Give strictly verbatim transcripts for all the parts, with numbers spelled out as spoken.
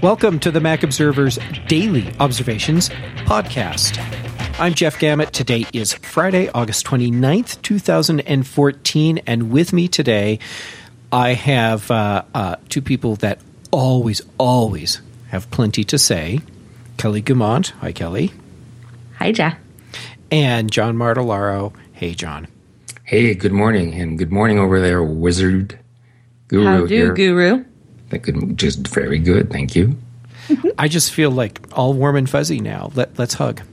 Welcome to the Mac Observer's Daily Observations podcast. I'm Jeff Gamet. Today is Friday, August twenty-ninth, twenty fourteen, and with me today I have uh, uh, two people that always, always have plenty to say. Kelly Guimont. Hi, Kelly. Hi, Jeff. And John Martellaro. Hey, John. Hey, good morning, and good morning over there, Wizard Guru. How do, here. Guru? That could just very good, thank you. I just feel like all warm and fuzzy now. Let, let's hug.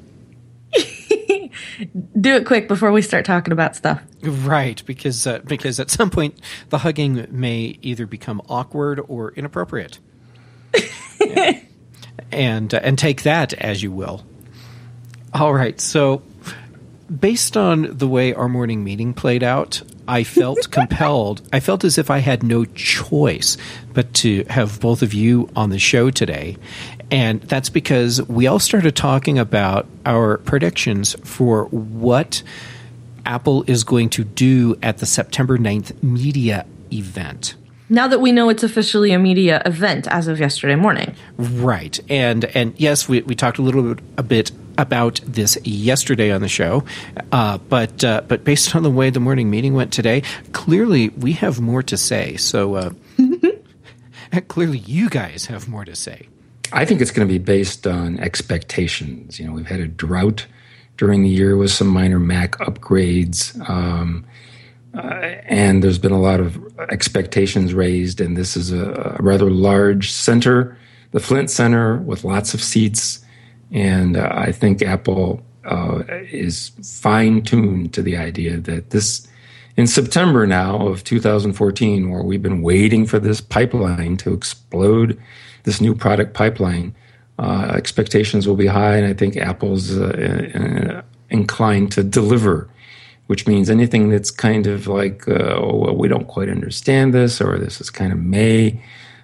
Do it quick before we start talking about stuff. Right, because uh, because at some point the hugging may either become awkward or inappropriate. Yeah. And uh, and take that as you will. All right, so based on the way our morning meeting played out, I felt compelled. I felt as if I had no choice but to have both of you on the show today. And that's because we all started talking about our predictions for what Apple is going to do at the September ninth media event. Now that we know it's officially a media event as of yesterday morning. Right. And and yes, we, we talked a little bit a bit about this yesterday on the show. Uh, but uh, but based on the way the morning meeting went today, clearly we have more to say. So uh, clearly you guys have more to say. I think it's going to be based on expectations. You know, we've had a drought during the year with some minor Mac upgrades. Um Uh, and there's been a lot of expectations raised, and this is a, a rather large center, the Flint Center, with lots of seats. And uh, I think Apple uh, is fine-tuned to the idea that this, in September now of two thousand fourteen, where we've been waiting for this pipeline to explode, this new product pipeline, uh, expectations will be high, and I think Apple's uh, inclined to deliver, which means anything that's kind of like, uh, oh, well, we don't quite understand this, or this is kind of May,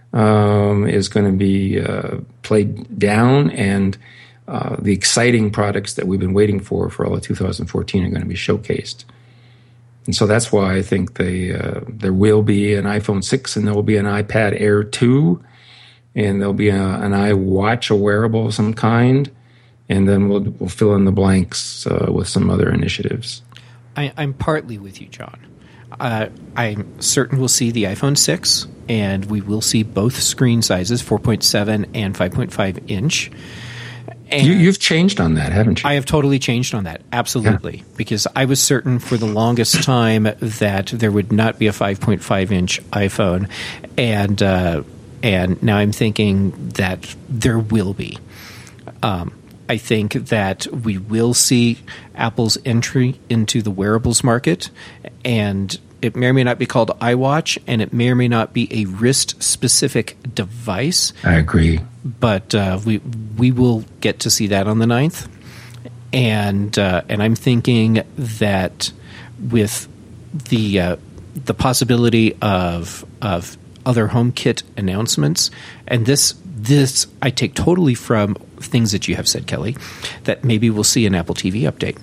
um, is going to be uh, played down, and uh, the exciting products that we've been waiting for for all of two thousand fourteen are going to be showcased. And so that's why I think they, uh, there will be an iPhone six, and there will be an iPad Air two, and there'll be a, an iWatch, a wearable of some kind, and then we'll, we'll fill in the blanks uh, with some other initiatives. I, I'm partly with you, John. Uh, I'm certain we'll see the iPhone six, and we will see both screen sizes, four point seven and five point five inch. And you, you've changed on that, haven't you? I have totally changed on that, absolutely, yeah. Because I was certain for the longest time that there would not be a five point five inch iPhone, and uh, and now I'm thinking that there will be. Um I think that we will see Apple's entry into the wearables market, and it may or may not be called iWatch, and it may or may not be a wrist-specific device. I agree. But uh, we we will get to see that on the ninth, and uh, and I'm thinking that with the uh, the possibility of of other HomeKit announcements, and this this I take totally from things that you have said, Kelly, that maybe we'll see an Apple T V update.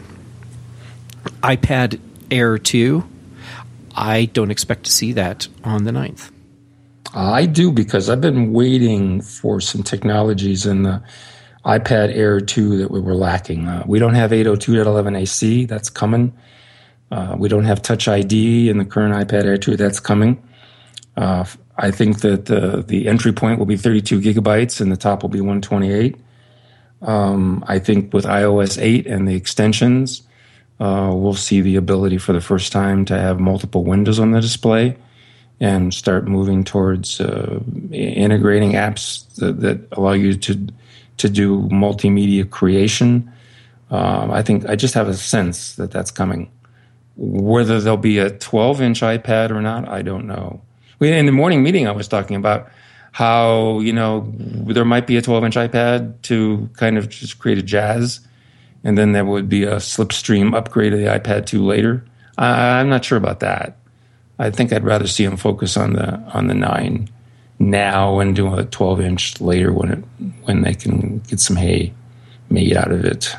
iPad Air two, I don't expect to see that on the ninth. I do, because I've been waiting for some technologies in the iPad Air two that we were lacking. Uh, we don't have eight oh two dot eleven A C. That's coming. Uh, we don't have Touch I D in the current iPad Air two. That's coming. Uh, I think that the, the entry point will be thirty-two gigabytes and the top will be one twenty-eight. Um, I think with iOS eight and the extensions, uh, we'll see the ability for the first time to have multiple windows on the display and start moving towards uh, integrating apps that, that allow you to to do multimedia creation. Um, I think I just have a sense that that's coming. Whether there'll be a twelve inch iPad or not, I don't know. In the morning meeting, I was talking about how, you know, there might be a twelve inch iPad to kind of just create a jazz, and then there would be a slipstream upgrade of the iPad two later. I, I'm not sure about that. I think I'd rather see them focus on the on the nine now and do a twelve inch later when it when they can get some hay made out of it.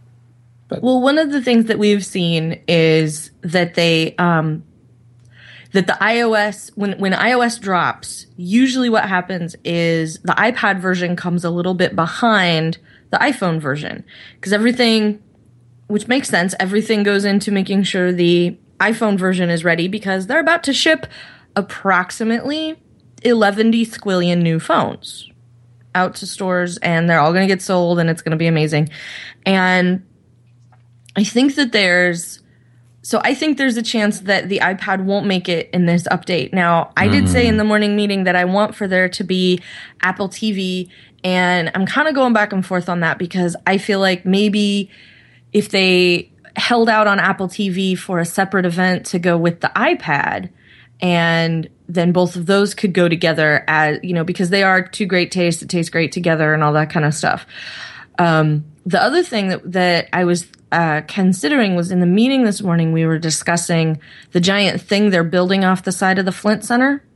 But well, one of the things that we've seen is that they um, that the iOS, when, when iOS drops, usually what happens is the iPad version comes a little bit behind the iPhone version. Because everything, which makes sense, everything goes into making sure the iPhone version is ready because they're about to ship approximately eleven squillion new phones out to stores, and they're all going to get sold, and it's going to be amazing. And I think that there's, so I think there's a chance that the iPad won't make it in this update. Now, I did say in the morning meeting that I want for there to be Apple T V, and I'm kind of going back and forth on that because I feel like maybe if they held out on Apple T V for a separate event to go with the iPad, and then both of those could go together as, you know, because they are two great tastes that taste great together and all that kind of stuff. Um, the other thing that, that I was uh, considering was in the meeting this morning, we were discussing the giant thing they're building off the side of the Flint Center.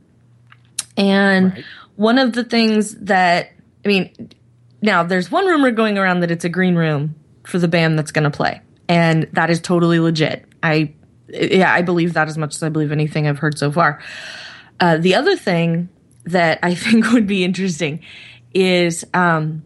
And right. one of the things that, I mean, now there's one rumor going around that it's a green room for the band that's going to play. And that is totally legit. I, yeah, I believe that as much as I believe anything I've heard so far. Uh, the other thing that I think would be interesting is um,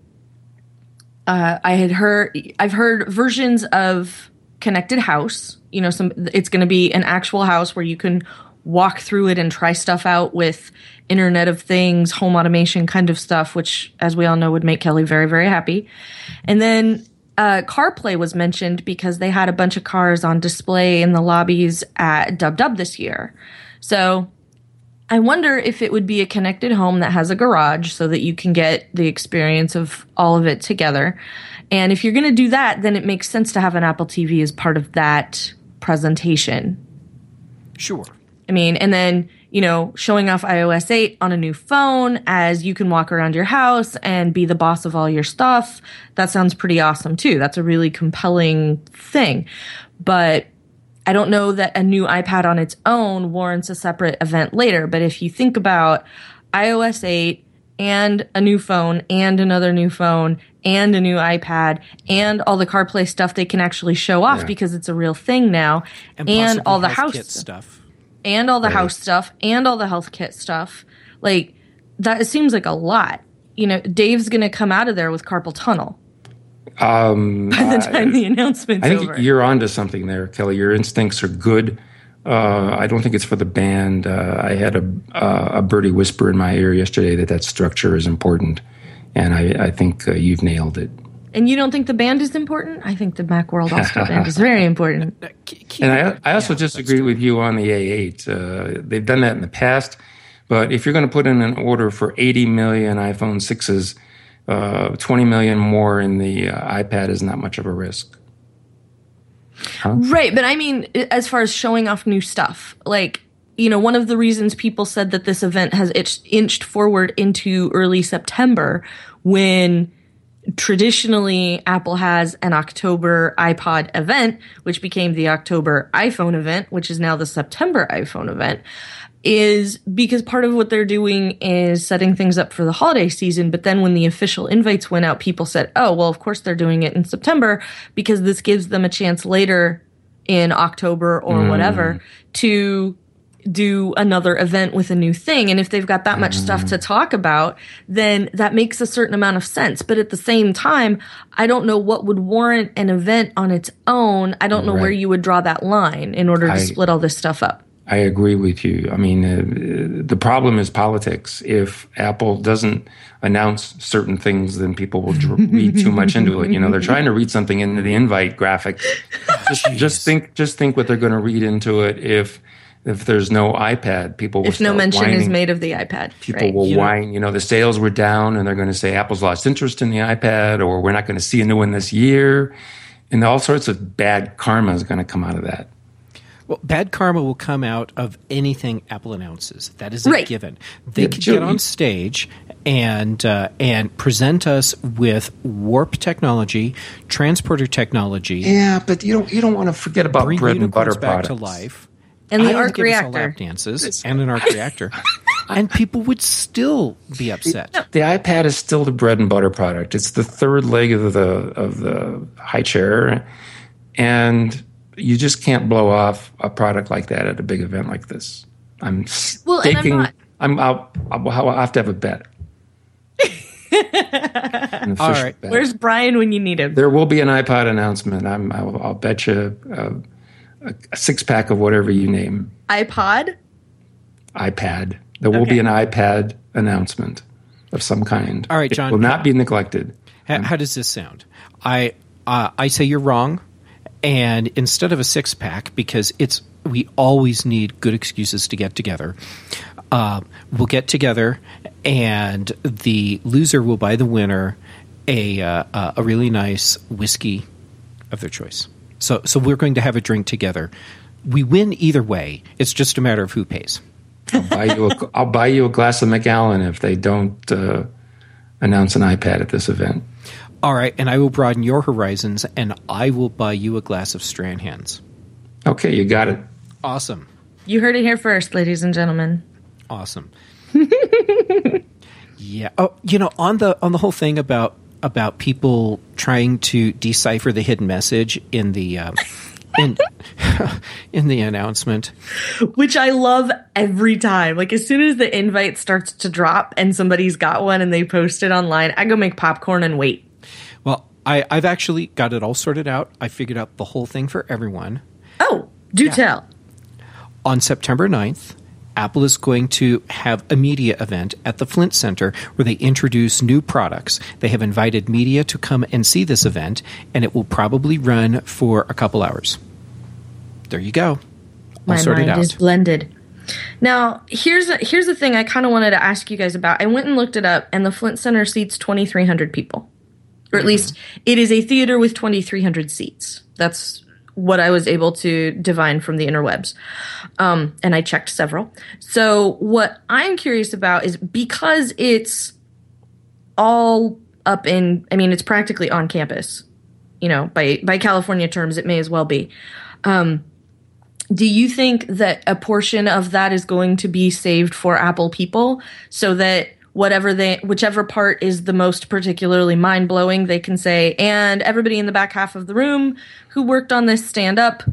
uh, I had heard I've heard versions of Connected House. You know, some it's going to be an actual house where you can walk through it and try stuff out with Internet of Things, home automation kind of stuff, which, as we all know, would make Kelly very, very happy. And then uh, CarPlay was mentioned because they had a bunch of cars on display in the lobbies at Dub Dub this year. So I wonder if it would be a connected home that has a garage so that you can get the experience of all of it together. And if you're going to do that, then it makes sense to have an Apple T V as part of that presentation. Sure. I mean, and then, you know, showing off iOS eight on a new phone as you can walk around your house and be the boss of all your stuff. That sounds pretty awesome too. That's a really compelling thing. But I don't know that a new iPad on its own warrants a separate event later. But if you think about iOS eight and a new phone and another new phone and a new iPad and all the CarPlay stuff they can actually show off yeah. because it's a real thing now, and, and all the house stuff. And all the right. house stuff, and all the health kit stuff. Like, that it seems like a lot. You know, Dave's going to come out of there with carpal tunnel. Um, by the time I, the announcement's I think over. You're onto something there, Kelly. Your instincts are good. Uh, I don't think it's for the band. Uh, I had a, uh, a birdie whisper in my ear yesterday that that structure is important. And I, I think uh, you've nailed it. And you don't think the band is important? I think the Macworld All-Star Band is very important. And I, I also yeah, disagree with you on the A eight. Uh, they've done that in the past. But if you're going to put in an order for eighty million iPhone sixes, uh, twenty million more in the uh, iPad is not much of a risk. Huh? Right. But I mean, as far as showing off new stuff, like, you know, one of the reasons people said that this event has itched, inched forward into early September when traditionally Apple has an October iPod event, which became the October iPhone event, which is now the September iPhone event, is because part of what they're doing is setting things up for the holiday season. But then when the official invites went out, people said, oh, well, of course they're doing it in September because this gives them a chance later in October or mm. whatever to do another event with a new thing. And if they've got that much mm. stuff to talk about, then that makes a certain amount of sense. But at the same time, I don't know what would warrant an event on its own. I don't know right. where you would draw that line in order to I, split all this stuff up. I agree with you. I mean, uh, the problem is politics. If Apple doesn't announce certain things, then people will dr- read too much into it. You know, they're trying to read something into the invite graphic. Just, just think, just think what they're going to read into it if If there's no iPad, people will If no mention whining. is made of the iPad. People right. will you whine. Know, you know, the sales were down, and they're going to say Apple's lost interest in the iPad, or we're not going to see a new one this year. And all sorts of bad karma is going to come out of that. Well, bad karma will come out of anything Apple announces. That is a right. given. They yeah, could Joe, get on stage and uh, and present us with warp technology, transporter technology. Yeah, but you don't you don't want to forget about bring bread and butter back products. to life. And the I arc give reactor. Us a lap dances and an arc reactor. And people would still be upset. The iPad is still the bread and butter product. It's the third leg of the of the high chair, and you just can't blow off a product like that at a big event like this. I'm Well, and I'm staking. not- I'm. I'll, I'll, I'll have to have a bet. An official All right. bet. Where's Brian when you need him? There will be an iPod announcement. I'm. I'll, I'll bet you a, a, a six pack of whatever you name. iPod? iPad. There will Okay. be an iPad announcement of some kind. All right, John. It will not be neglected. How, how does this sound? I uh, I say you're wrong, and instead of a six pack, because it's we always need good excuses to get together. Uh, we'll get together, and the loser will buy the winner a uh, uh, a really nice whiskey of their choice. So so we're going to have a drink together. We win either way. It's just a matter of who pays. I'll buy you. A, I'll buy you a glass of Macallan if they don't uh, announce an iPad at this event. All right, and I will broaden your horizons, and I will buy you a glass of Stranhans. Okay, you got it. Awesome. You heard it here first, ladies and gentlemen. Awesome. Yeah. Oh, you know, on the on the whole thing about about people trying to decipher the hidden message in the um, in in the announcement. Which I love every time. Like, as soon as the invite starts to drop and somebody's got one and they post it online, I go make popcorn and wait. Well, I, I've actually got it all sorted out. I figured out the whole thing for everyone. Oh, do tell. On September ninth, Apple is going to have a media event at the Flint Center where they introduce new products. They have invited media to come and see this event, and it will probably run for a couple hours. There you go. All My sorted mind out. is blended. Now, here's a, here's the thing I kind of wanted to ask you guys about. I went and looked it up, and the Flint Center seats twenty-three hundred people. Or at least, it is a theater with twenty-three hundred seats. That's what I was able to divine from the interwebs. Um, and I checked several. So what I'm curious about is, because it's all up in, I mean, it's practically on campus, you know, by, by California terms, it may as well be. Um, do you think that a portion of that is going to be saved for Apple people so that whatever they, whichever part is the most particularly mind blowing, they can say, and everybody in the back half of the room who worked on this stand up,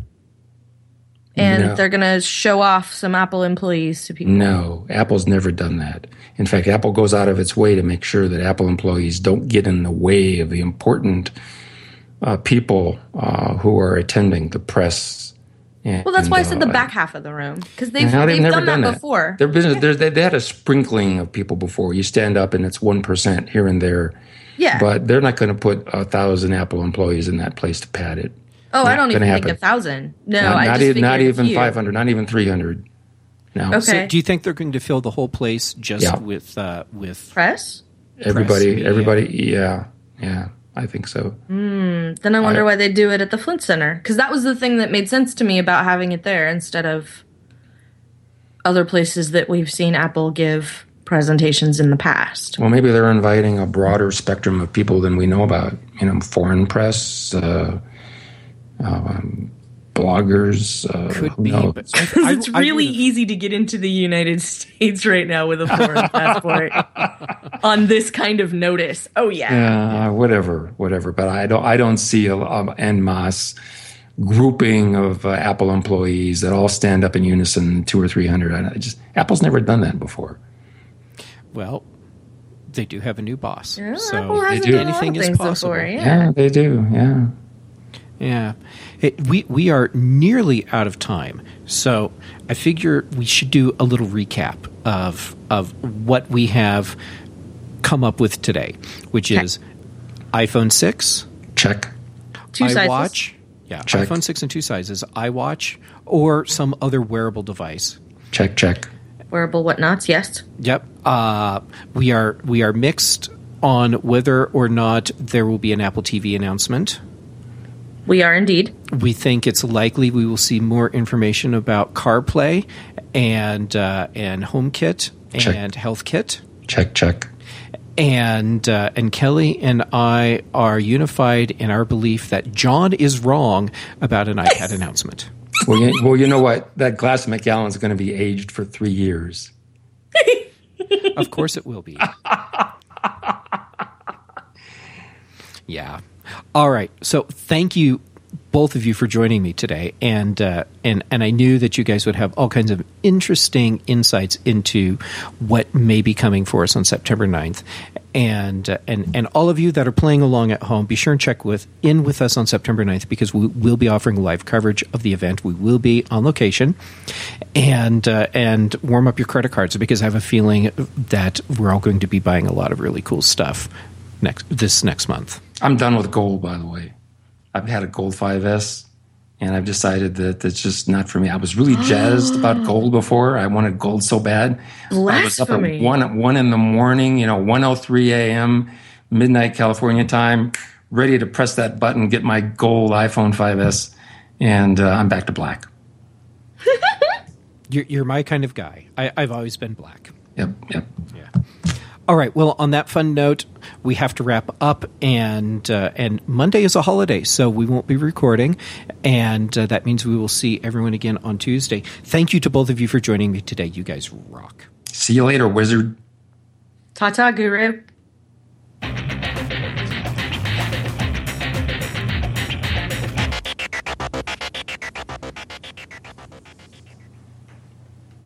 and No. they're going to show off some Apple employees to people? No, Apple's never done that. In fact, Apple goes out of its way to make sure that Apple employees don't get in the way of the important uh, people uh, who are attending, the press. And, Well, that's why I said the uh, back half of the room, because they've, Now, they've, they've never done, done that, that before. There've been, there's, they had a sprinkling of people before. You stand up and it's one percent here and there. Yeah. But they're not going to put a thousand Apple employees in that place to pad it. oh, I not don't even gonna think happen. a thousand. No, not I not, just e- figured not a even few. five hundred, not even three hundred. No. Okay. So do you think they're going to fill the whole place just Yeah. with uh, with Press? Everybody, media. everybody, yeah, yeah, I think so. Then I wonder I- why they do it at the Flint Center. Because that was the thing that made sense to me about having it there instead of other places that we've seen Apple give presentations in the past. Well, maybe they're inviting a broader spectrum of people than we know about. You know, foreign press, uh, um, bloggers. Uh, could who be, knows? but I, Because I- it's I really would've- easy to get into the United States right now with a foreign passport on this kind of notice. Oh, yeah. Yeah, whatever, whatever. But I don't, I don't see a, a en masse grouping of uh, Apple employees that all stand up in unison, two or three hundred. I just Apple's never done that before. Well, they do have a new boss, Yeah, so Apple hasn't do. done a lot anything of is things possible. before, yeah. Yeah, they do. Yeah. Yeah. It, we we are nearly out of time, so I figure we should do a little recap of of what we have come up with today, which Okay. is iPhone six, Check. Two sizes. iWatch, yeah, Check. iPhone six in two sizes, iWatch, or some other wearable device. Check. Check. Wearable whatnots, yes. Yep. Uh, we are we are mixed on whether or not there will be an Apple T V announcement. We are indeed. We think it's likely we will see more information about CarPlay and uh, and HomeKit Check. and HealthKit. Check. Check. And uh, and Kelly and I are unified in our belief that John is wrong about an iPad announcement. Well, you, well, you know what? That glass of Macallan's going to be aged for three years. Of course it will be. Yeah. All right. So thank you, both of you for joining me today, and uh, and and I knew that you guys would have all kinds of interesting insights into what may be coming for us on September ninth. And uh, and and all of you that are playing along at home, be sure and check with in with us on September ninth, because we will be offering live coverage of the event. We will be on location, and uh, and warm up your credit cards, because I have a feeling that we're all going to be buying a lot of really cool stuff next this next month. I'm done with gold, by the way. I've had a gold five S, and I've decided that it's just not for me. I was really jazzed about gold before. I wanted gold so bad. Blasphemy. I was up at one, one in the morning, you know, one oh three a.m., midnight California time, ready to press that button, get my gold iPhone five S, and uh, I'm back to black. You're, you're my kind of guy. I, I've always been black. Yep, yep. Yeah. All right. Well, on that fun note, we have to wrap up, and uh, and Monday is a holiday, so we won't be recording, and uh, that means we will see everyone again on Tuesday. Thank you to both of you for joining me today. You guys rock. See you later, wizard. Ta-ta, guru.